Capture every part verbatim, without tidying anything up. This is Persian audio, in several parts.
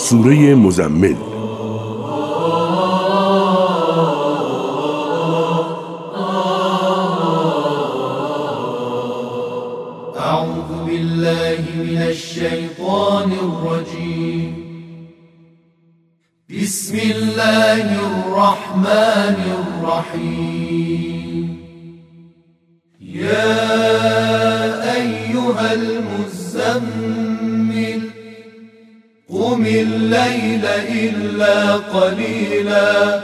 سوره مزمل. اعوذ بالله من الشیطان الرجیم. بسم الله الرحمن الرحیم. یا ایها المزمل قم الليل إلا قليلا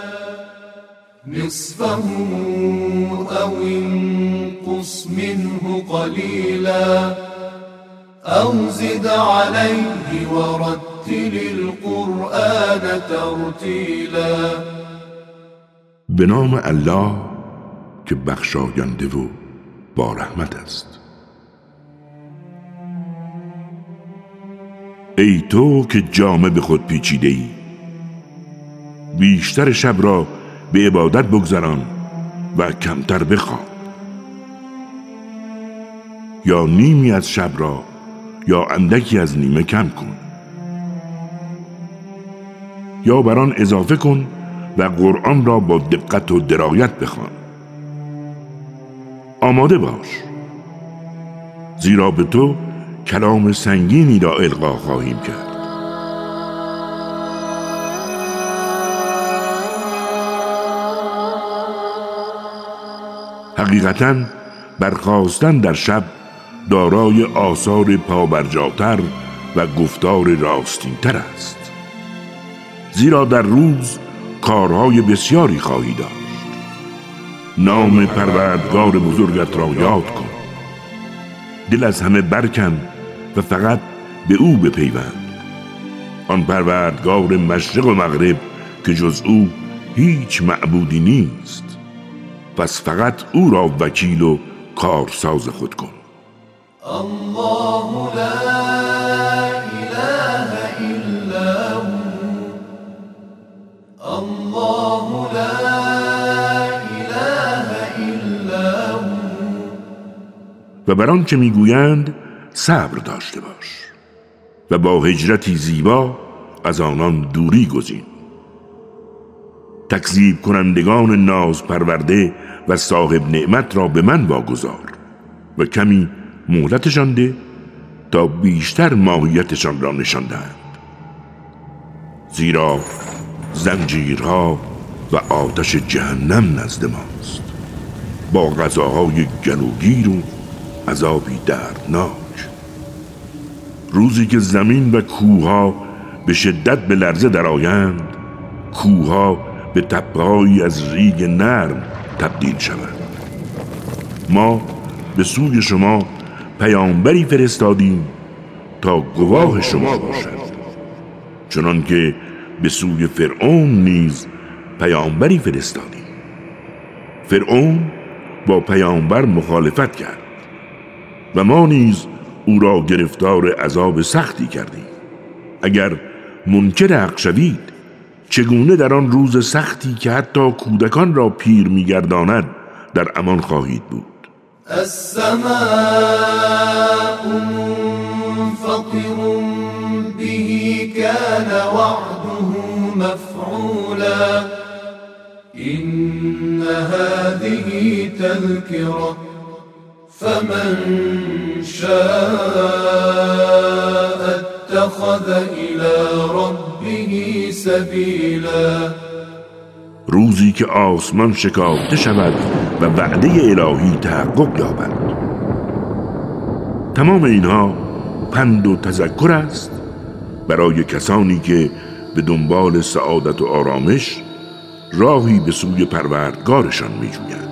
نصفه أو انقص منه قليلا أو زد عليه ورتل القرآن ترتيلا. به نام الله که بخشاینده و با رحمت است. ای تو که جامه به خود پیچیده ای، بیشتر شب را به عبادت بگذران و کمتر بخواب، یا نیمی از شب را یا اندکی از نیمه کم کن، یا بر آن اضافه کن و قرآن را با دقت و درایت بخوان. آماده باش، زیرا به تو کلام سنگینی را القا خواهیم کرد. حقیقتاً برخاستن در شب دارای آثار پابرجاتر و گفتار راستین‌تر است، زیرا در روز کارهای بسیاری خواهی داشت. نام پروردگار بزرگت را یاد کن، دل از همه برکن و فقط به او بپیوند. آن پروردگار مشرق و مغرب که جز او هیچ معبودی نیست، پس فقط او را وکیل و کارساز خود کن. الله لا اله الا هو، الله لا اله الا هو. و بر آنچه میگویند صبر داشته باش و با هجرتی زیبا از آنان دوری گزین. تکذیب کنندگان ناز پرورده و صاحب نعمت را به من واگذار و کمی مهلتشان ده تا بیشتر ماهیتشان را نشان دهند، زیرا زنجیرها و آتش جهنم نزد ماست با غذاهای گلوگیر و عذابی دردناک. روزی که زمین و کوهها به شدت به لرزه درآیند، کوهها به تپه‌هایی از ریگ نرم تبدیل شوند. ما به سوی شما پیامبری فرستادیم تا گواه شما باشد، چنان که به سوی فرعون نیز پیامبری فرستادیم. فرعون با پیامبر مخالفت کرد و ما نیز او را گرفتار عذاب سختی کردیم. اگر منکر حق شوید، چگونه در آن روز سختی که حتی کودکان را پیر می‌گرداند در امان خواهید بود؟ السماء منفطر به كان وعده مفعولا إن هذه تذكرة فمن شاء اتخذ إلى ربه سبيلا. روزی که آسمان شکافته شود و وعده الهی تحقق یابد. تمام اینها پند و تذکر است برای کسانی که به دنبال سعادت و آرامش راهی به سوی پروردگارشان می جویند.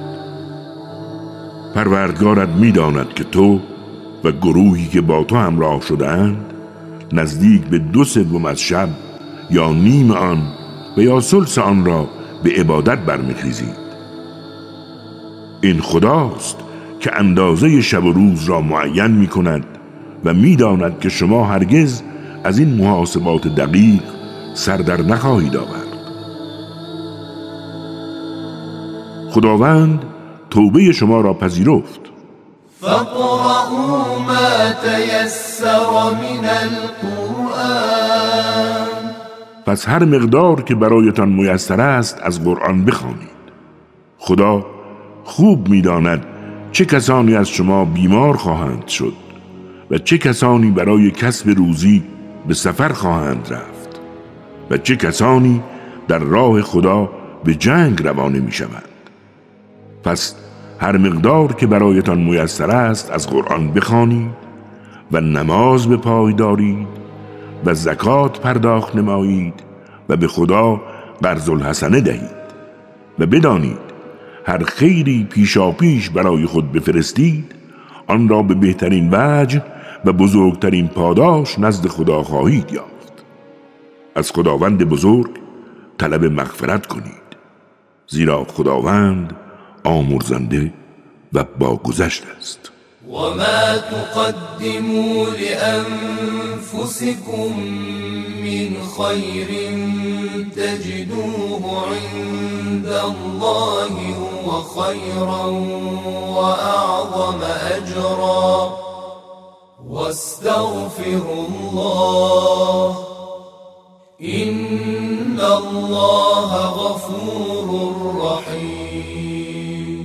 پروردگارت می داند که تو و گروهی که با تو همراه شده‌اند نزدیک به دو سوم از شب یا نیم آن و یا ثلث آن را به عبادت برمیخیزید. این خداست که اندازه شب و روز را معین می کند و می داند که شما هرگز از این محاسبات دقیق سر در نخواهید آورد. خداوند توبه شما را پذیرفت. فقرؤوا ما تيسر من القرآن پس هر مقدار که برایتان میسر است از قرآن بخوانید. خدا خوب می‌داند چه کسانی از شما بیمار خواهند شد و چه کسانی برای کسب روزی به سفر خواهند رفت و چه کسانی در راه خدا به جنگ روانه می‌شوند. پس هر مقدار که برایتان میسر است از قرآن بخوانید و نماز به پای دارید و زکات پرداخت نمایید و به خدا قرض الحسنه دهید و بدانید هر خیری پیشا پیش برای خود بفرستید آن را به بهترین وجه و بزرگترین پاداش نزد خدا خواهید یافت. از خداوند بزرگ طلب مغفرت کنید، زیرا خداوند آمرزنده و باگذشت است. وما تقدموا لأنفسكم من خير تجدوه عند الله هو خيرا وأعظم أجرا واستغفروا الله إن الله غفور رحيم.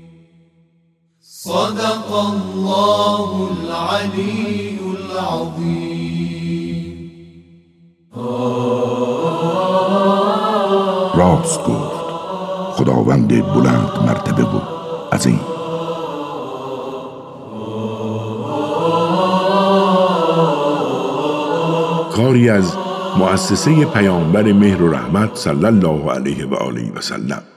صدق الله العلي العظيم. راست گفت خداوند بلند مرتبه و عظیم. کاری از مؤسسه پیامبر مهر و رحمت صلی الله علیه و آله و سلم.